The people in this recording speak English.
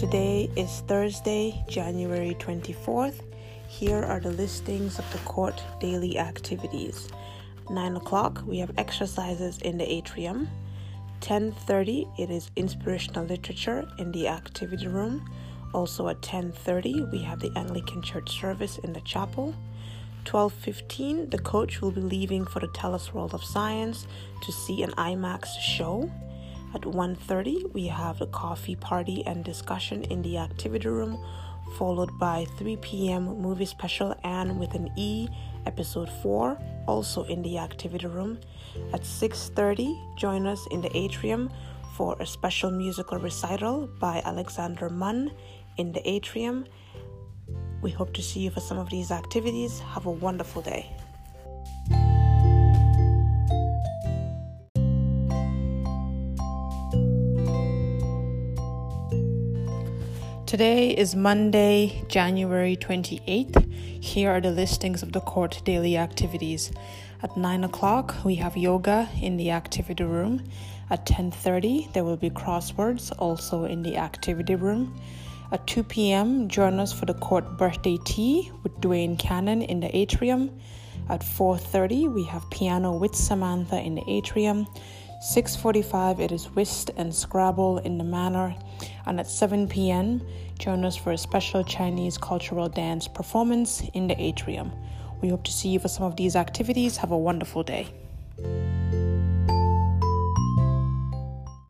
Today is Thursday, January 24th. Here are the listings of the court daily activities. 9 o'clock, we have exercises in the atrium. 10:30, it is inspirational literature in the activity room. Also at 10:30, we have the Anglican Church service in the chapel. 12:15, the coach will be leaving for the Tell Us World of Science to see an IMAX show. At 1:30, we have the coffee party and discussion in the activity room, followed by 3 p.m. movie special Anne with an E, episode 4, also in the activity room. At 6:30, join us in the atrium for a special musical recital by Alexander Munn in the atrium. We hope to see you for some of these activities. Have a wonderful day. Today is Monday, January 28th. Here are the listings of the court daily activities. At 9 o'clock, we have yoga in the activity room. At 10:30, there will be crosswords also in the activity room. At 2 p.m., join us for the court birthday tea with Dwayne Cannon in the atrium. At 4:30, we have piano with Samantha in the atrium. 6:45, it is whist and Scrabble in the manor. And at 7 p.m., join us for a special Chinese cultural dance performance in the atrium. We hope to see you for some of these activities. Have a wonderful day.